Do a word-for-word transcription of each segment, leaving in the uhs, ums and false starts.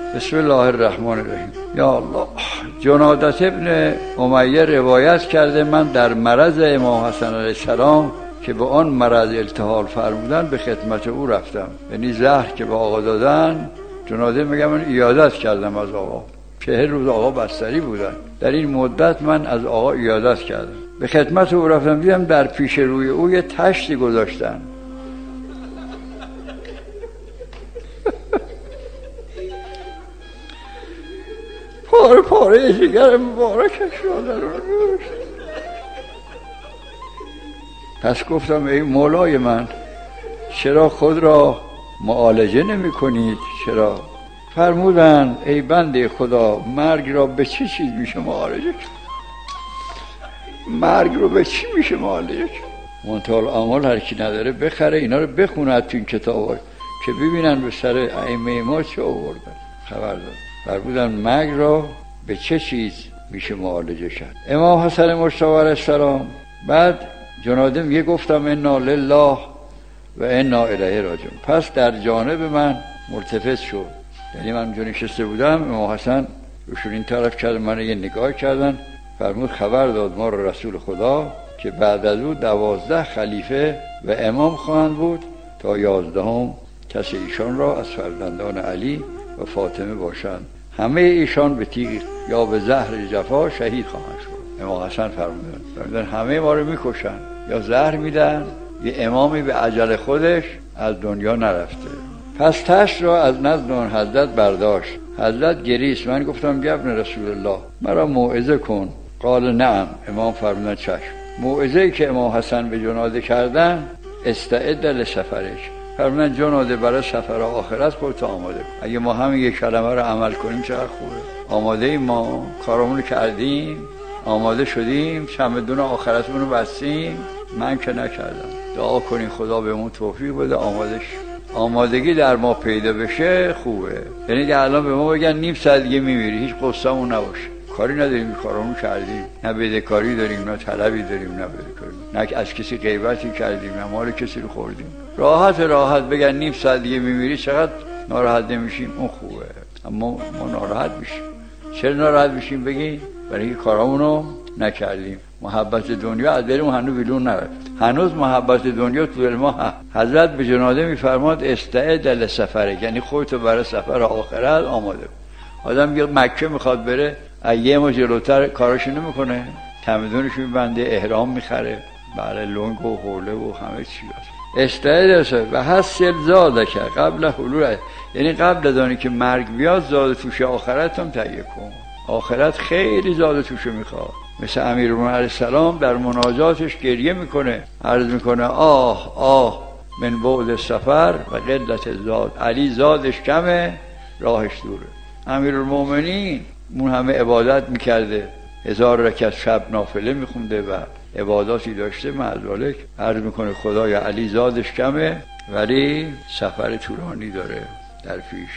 بسم الله الرحمن الرحیم. یا الله. جنادت ابن امیه روایت کرده من در مرض امام حسن علیه السلام که به آن مرض التحال فرمودن به خدمت او رفتم. یعنی زهر که به آقا دادن، جناده میگم من عیادت کردم از آقا. چهل روز آقا بستری بودن، در این مدت من از آقا عیادت کردم. به خدمت او رفتم، دیدم در پیش روی او یه تشتی گذاشتن. پاره پاره جگر مبارکش را در اون گذاشتن. پس گفتم ای مولای من، چرا خود را معالجه نمی کنید؟ چرا؟ فرمودن ای بنده خدا، مرگ را به چه چیز میشه معالجه کرد؟ مرگ رو به چی میشه معالجه کرد؟ منتهی اعمال هر کی نداره بخره اینا رو بخونه تو این کتابا که ببینن به سر ائمه ما چه آوردن. خبر داد. فرمودن مرگ را به چه چیز میشه معالجه کرد؟ امام حسن مجتبی علیه السلام بعد جناده میگه گفتم انا لله و انا الیه راجعون. پس در جانب من ملتفت شد، یعنی من اونجا نشسته بودم، امام حسن روشون این طرف کرد، من یه نگاه کردن. فرمود خبر داد ما رو رسول خدا که بعد از او دوازده خلیفه و امام خواهند بود تا یازدهم کسی ایشان را از فرزندان علی و فاطمه باشند، همه ایشان به تیغ یا به زهر جفا شهید خواهند شد. امام حسن فرمودن فرمودن همه ما رو میکشن، یا زهر میدن، یه امامی به عجل خودش از دنیا نرفته. پس تشت را از نزد آن حضرت برداشت. حضرت گریست. من گفتم ابن رسول الله مرا موعظه کن. قال نعم. امام فرمودن چشم. موعظه‌ای که امام حسن به جناده کردن استعد لسفرش. فرمودن جناده برای سفر آخرت خودت آماده کن. اگه ما همین یک کلمه رو عمل کنیم چقدر خوبه. آماده ایم، ما کارمون کردیم، آماده شدیم، چمدون آخرتمون رو بستیم. من که نکردم. دعا کنین خدا بهمون توفیق بده آماده شیم. آمادگی در ما پیدا بشه خوبه. یعنی که الان به ما بگن نیم ساعت دیگه میمیری، هیچ قصه‌مون نباشه، کاری نداریم، کارامون کردیم، نه بدهکاری داریم، نه طلبی داریم، نه بدهکاری، نه از کسی غیبتی کردیم، نه مال کسی رو خوردیم. راحت راحت بگن نیم ساعت دیگه میمیری، چقدر ناراحت نمیشیم. اون خوبه. اما ما ناراحت میشیم. چرا ناراحت میشیم؟ بگین برای اینکه کارامونو نکردیم. محبت دنیا از دلمون هنوز بیرون نرفت. هنوز محبت دنیا تو دل ما هست. حضرت به جناده میفرماد استعد لسفره، یعنی خودتو برای سفر آخرت آماده کن. آدم یه مکه میخواد بره، یه ما جلوتر کاراشو نمیکنه، چمدونش میبنده، احرام میخره، بله لنگ و حوله و همه چی هست. استعد لسفره و حسل زاده که قبل حلول، یعنی قبل از آنی که مرگ بیاد زاد توش آخرت هم تهیه کن. آخرت خیلی زاد توش میخواد. مثل امیرالمومنین علیه السلام در مناجاتش گریه میکنه، عرض میکنه آه آه من بعد سفر و قلت زاد. علی زادش کمه، راهش دوره. امیرالمومنین اون همه عبادت میکرده، هزار رکعت شب نافله میخونده و عباداتی داشته، معذالک عرض میکنه خدایا علی زادش کمه ولی سفر طولانی داره در پیش.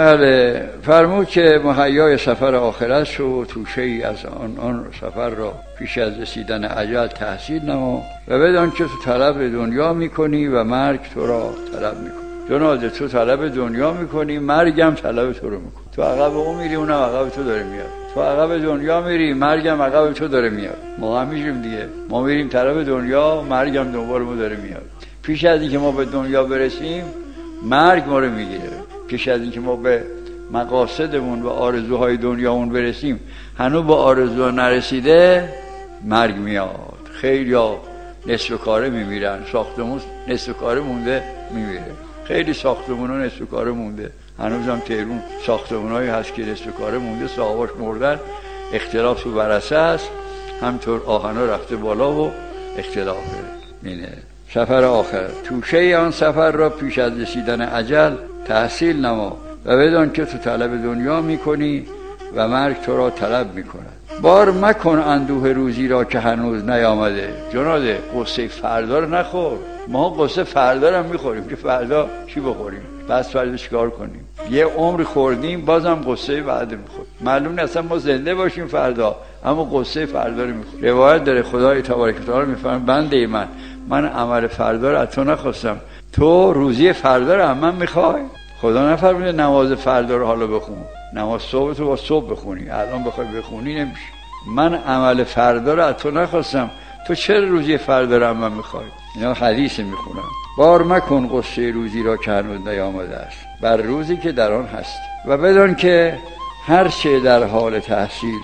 بله فرمود که مهیای سفر آخرت شو، توشه ای از آن, آن سفر را پیش از رسیدن اجل تحصیل نما و بدان که تو طلب دنیا میکنی و مرگ تو را طلب میکنی. جناده تو طلب دنیا میکنی، مرگم طلب تو رو میکنی. تو عقب اون میری، اونم عقب تو داره میاد. تو عقب دنیا میری، مرگم عقب تو داره میاد. ما هم میشیم دیگه، ما میریم طلب دنیا، مرگم دنبال ما داره میاد. پیش از اینکه ما به دنیا برسیم مرگ ما رو میگیره. پیش از اینکه ما به مقاصدمون و آرزوهای دنیامون برسیم هنوز با آرزوها نرسیده مرگ میاد. خیلی ها نصف کاره میمیرن، ساختمون نصف کاره مونده میمیره. خیلی ساختمون ها نصف کاره مونده. هنوز هم تهرون ساختمون هایی هست که نصف کاره مونده، صاحباش مردن، اختلاف تو برسه است، همطور آهنا رفته بالا و اختلافه. اینه سفر آخر. توشه آن سفر را پیش از رسیدن اجل تحصیل نما و بدان که تو طلب دنیا میکنی و مرگ تو را طلب میکند. بار مکن اندوه روزی را که هنوز نیامده. جناده قصه فردا رو نخور. ما قصه فردا رو هم میخوریم که فردا چی بخوریم، بس فردا چیکار کنیم. یه عمر خوردیم بازم قصه بعد میخوریم. معلوم نیست اصلا ما زنده باشیم فردا، اما قصه فردا رو میخوریم. روایت داره خدای تبارک و تعالی میفرماید بنده من من عمل فردا رو از تو نخواستم، تو روزی فردا رو هم من میخوای. خدا نفرموده نماز فردا رو حالا بخون، نماز صبح تو با صبح بخونی، الان بخوای بخونی نمیشه. من عمل فردا رو از تو نخواستم، تو چرا روزی فردا رو من میخوای؟ اینا حدیث میخونم. بار مکن قصه روزی را که هنوز نیامده است، بر روزی که در آن هست. و بدان که هر چه در حال تحصیل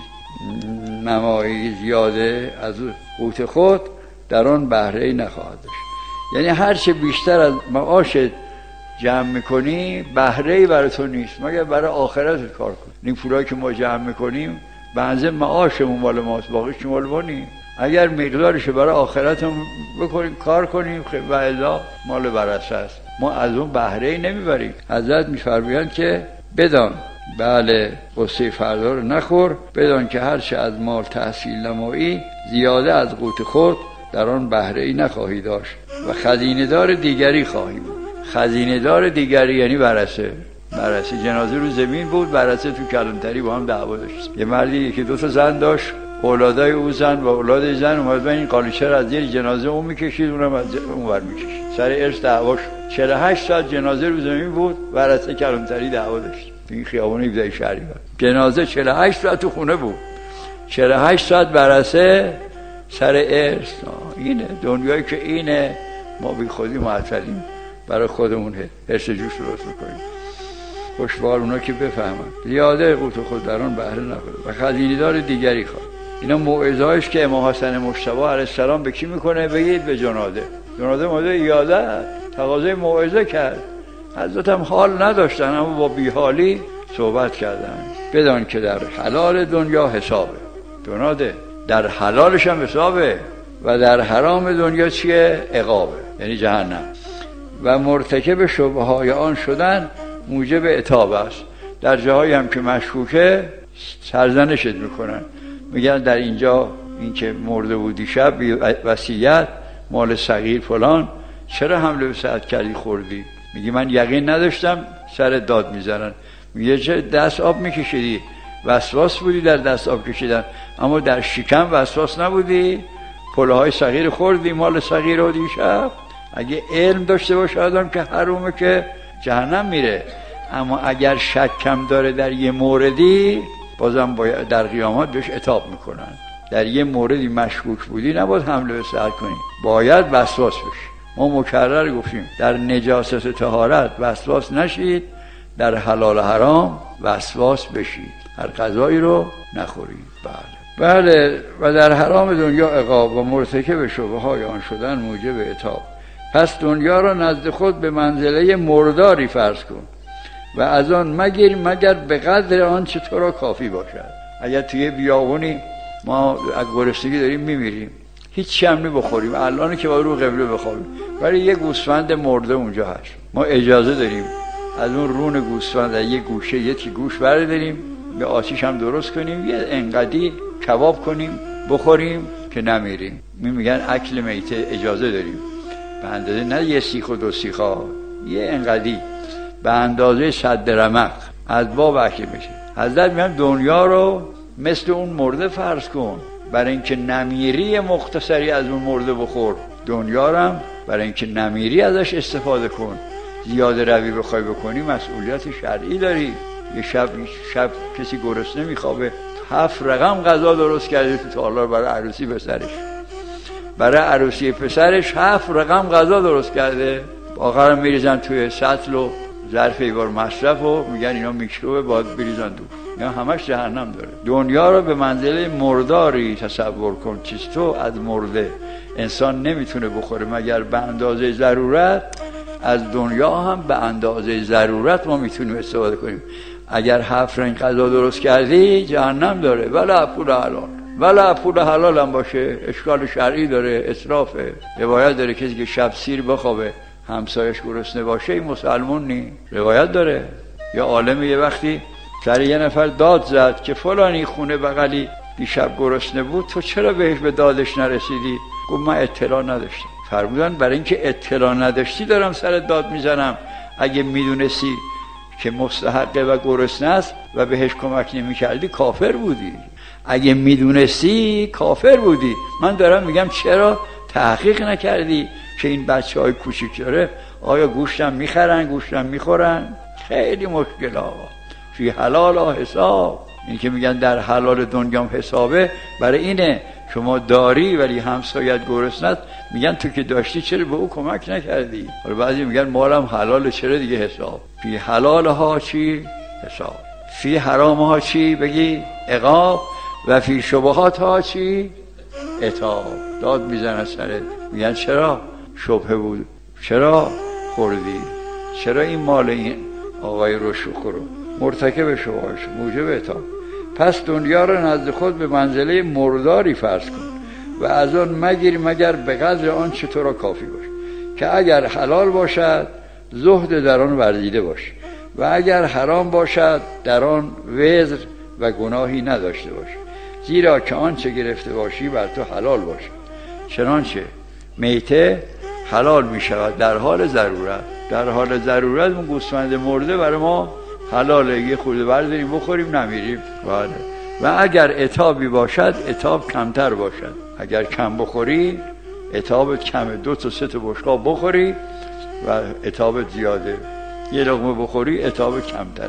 نمایی زیاده از قوت خود، در آن بهره‌ای نخواهد داشت. یعنی هر چه بیشتر از معاشت جمع میکنی بهره‌ای برای تو نیست، مگر برای آخرتت کار کن. این پولایی که ما جمع میکنیم بنزه معاشمون مال ماست، باقیش مال ما نیست. اگر مقدارش برای آخرتمون بکنیم کار کنیم و الا مال برسه است، ما از اون بهره‌ای نمیبریم. حضرت میفرمایند که بدان، بله قصه فردا رو نخور، بدان که هر چه از مال تحصیل نمایی زیاده از قوت خود، در آن بهره‌ای نخواهی داشت و خزینه دار دیگری خواهی بود. خزینه دار دیگری یعنی برسه. برسه جنازه رو زمین بود، برسه تو کلانتری با هم دعوا داشت. یه مردی که دو تا زن داشت، اولادای او زن و اولاد زن اومد این قالیچه رو از زیر جنازه اون میکشید، اونم از اون ور میکشید. سر ارث دعوا شد. چهل و هشت ساعت جنازه رو زمین بود، برسه کلانتری دعوا داشت. این خیابون ایبدای شهری بود. جنازه چهل و هشت ساعت تو خونه بود. چهل و هشت ساعت برسه سر ارث. اینه دنیایی که اینه، ما بی خودی معطلیم، برای خودمون هرس جوش درست میکنیم. خوشبال اونا که بفهمن زیاده قوت خود در آن بهره نخورد و خزینه دار دیگری خواهد. اینا موعظه‌اش که امام حسن مجتبی علیه السلام به کی میکنه؟ بگید به جناده. جناده ماده یاده تقاضای موعظه کرد. حضرت هم حال نداشتن اما با بیحالی صحبت کردن. بدان که در حلال دنیا حسابه. جناده در حلالش هم حسابه و در حرام دنیا چیه؟ عقابه، یعنی جهنم. و مرتکب شبهه های آن شدن موجب عتاب است. در جاهایی هم که مشکوکه سرزنشت میکنن، میگن در اینجا این که مرده بودی شب وصیت مال صغیر فلان، چرا حمله به سعد کردی خوردی؟ میگی من یقین نداشتم، سر داد میزنن. میگه چه دست آب میکشیدی؟ وسواس بودی در دست آب کشیدن، اما در شکم وسواس نبودی؟ پله های صغیر خوردی، مال صغیر رو دیشب. اگه علم داشته باشه آدم که حرومه که جهنم میره، اما اگر شکم داره در یه موردی بازم باید در قیامت بهش عتاب میکنن. در یه موردی مشکوک بودی نباید حمله به سر کنی، باید وسواس بشی. ما مکرر گفتیم در نجاست طهارت وسواس نشید، در حلال حرام وسواس بشید، هر غذایی رو نخورید. بله بله. و در حرام دنیا عقاب و مرتکب شبهه های آن شدن موجب عتاب. پس دنیا را نزد خود به منزله مرداری فرض کن و از آن مگیر مگر به قدر آن چه تو را کافی باشد. اگر توی بیابونی ما از گرسنگی داریم میمیریم، هیچ چی هم نمیخوریم، الان که با رو قبله بخوابیم، ولی یه گوسفند مرده اونجا هست، ما اجازه داریم از اون رون گوسفند یه گوشه یه تی گوش برداریم، به آتیش هم درست کنیم، یه انقدی کباب کنیم بخوریم که نمیریم. میگن اکل میته اجازه داریم، به اندازه نه یه سیخ و دو سیخا، یه انقدی به اندازه صد رمق از باب اکل میشه. حضرت میگن دنیا رو مثل اون مرده فرض کن، برای اینکه نمیری مختصری از اون مرده بخور. دنیا رو هم برای اینکه نمیری ازش استفاده کن. زیاده روی بخوای بکنی مسئولیت شرعی داری. یه شب شب کسی گرسنه میخوابه، هفت رقم غذا درست کرده تو تالار برای عروسی پسرش، برای عروسی پسرش هفت رقم غذا درست کرده، آخرم میریزن توی سطل و ظرف ایوار مصرف و میگن اینا میکروبه باید بریزن دور. اینا همش جهنم داره. دنیا رو به منزله مرداری تصور کن. چیز تو از مرده انسان نمیتونه بخوره مگر به اندازه ضرورت. از دنیا هم به اندازه ضرورت ما میتونیم استفاده کنیم. اگر هفت رنگ غذا درست کردی جهنم داره، ولی پول حلال، ولی پول حلال هم باشه اشکال شرعی داره، اسرافه. روایت داره کسی که شب سیر بخوابه همسایش گرسنه باشه این مسلمون نی. روایت داره. یا عالم یه وقتی سر یه نفر داد زد که فلانی خونه بغلی دیشب گرسنه بود، تو چرا بهش به دادش نرسیدی؟ گفت من اطلاع نداشتم. فرمودن برای اینکه اطلاع نداشتی دارم سر داد میزنم، اگه میدونستی که مستحقه و گرسنه است و بهش کمک نمی‌کردی کافر بودی. اگه میدونستی کافر بودی. من دارم میگم چرا تحقیق نکردی که این بچه‌های کوچیک داره آیا گوشتم میخرن گوشتم میخورن؟ خیلی مشکل آقا. فی حلال ها حساب، این که میگن در حلال دنیام حسابه، برای اینه شما داری ولی همسایت گرسنه، میگن تو که داشتی چرا به او کمک نکردی؟ حالا بعضی میگن مالم حلاله چرا دیگه حساب. فی حلال ها چی؟ حساب. فی حرام ها چی؟ بگی عقاب. و فی شبهات ها چی؟ عتاب. داد میزنه سرت، میگن چرا شبهه بود، چرا خوردی، چرا این مال این آقای رو شکر مرتکب شبهاش موجب عتاب. پس دنیا را نزد خود به منزله مرداری فرض کن و از آن مگیر مگر به قدر آن چه تو را کافی باش، که اگر حلال باشد زهد در آن ورزیده باش و اگر حرام باشد در آن وزر و گناهی نداشته باش، زیرا که آن چه گرفته باشی بر تو حلال باشد. چنانچه میته حلال می شود در حال ضرورت، در حال ضرورت اون گوسفند مرده برای ما حلاله، یه خورده برداریم بخوریم نمیریم. بله. و اگر عتابی باشد عتاب کمتر باشد، اگر کم بخوری عتابت کمه، دو تا سه تا بشقاب بخوری و عتابت زیاده، یه لقمه بخوری عتاب کمتره.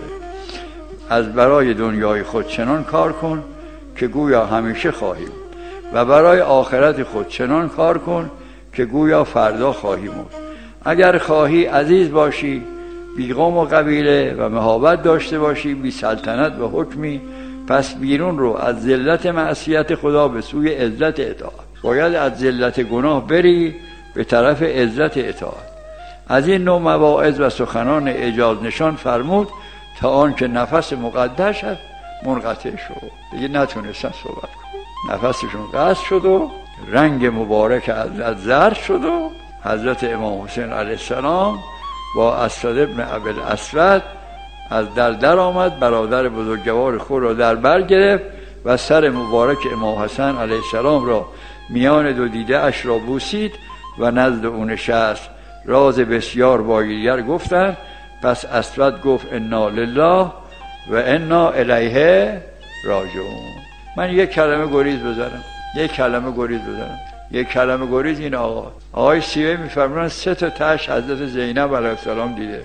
از برای دنیای خود چنان کار کن که گویا همیشه خواهی و برای آخرت خود چنان کار کن که گویا فردا خواهی مرد. اگر خواهی عزیز باشی، بی قوم و قبیله و مهابت داشته باشی، بی سلطنت و حکمی، پس بیرون رو از ذلت معصیت خدا به سوی عزت اطاعت. باید از ذلت گناه بری به طرف عزت اطاعت. از این نوع مواعظ و سخنان اعجاز نشان فرمود تا آن که نفس مقدس منقطع شد، دیگه نتونستن صحبت کن، نفسشون قطع شد و رنگ مبارک حضرت زرد شد و حضرت امام حسین علیه السلام با اسود ابن ابی الاسود از در در آمد، برادر بزرگوار خود را در بر گرفت و سر مبارک امام حسن علیه السلام را میان دو دیده اش را بوسید و نزد او نشست. راز بسیار با یکدیگر گفتند. پس اسود گفت انا لله و انا الیه راجعون. من یک کلمه گریز بزنم، یک کلمه گریز بزنم، یک کلمه گریز. این آقا آقای سیوی میفرمونن سه تا تاش حضرت زینب علیه السلام دیده،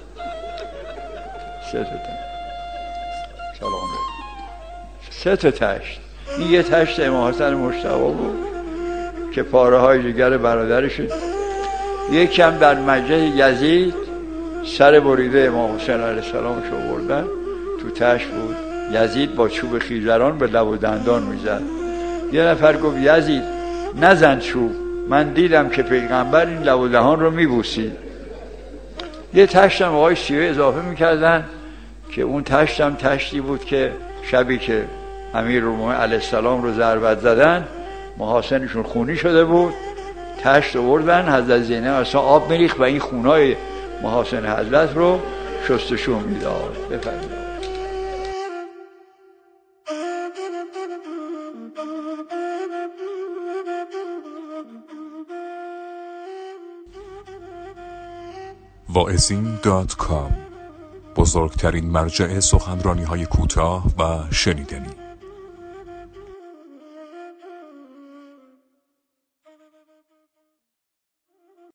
سه تا تاش، سلام سه تا تاش. این یه تشت امام حسن مجتبی بود که پاره های جگر برادرش، یکم در مجلس یزید سر بریده امام حسین علیه السلام شو بردن تو تشت بود. یزید با چوب خیزران به لب و دندان میزد. یه نفر گفت یزید نزن چوب، من دیدم که پیغمبر این لب و دهان رو میبوسید. یه تشتم آقای سیوه اضافه میکردن که اون تشتم تشتی بود که شبی که امیرالمومنین علیه السلام رو ضربت زدن محاسنشون خونی شده بود، تشت آوردن، حضرت زینب اصلا آب میریخت و این خونای محاسن حضرت رو شستشو میداد. بفرمایید. واعظین دات کام، بزرگترین مرجع سخنرانی های کوتاه و شنیدنی.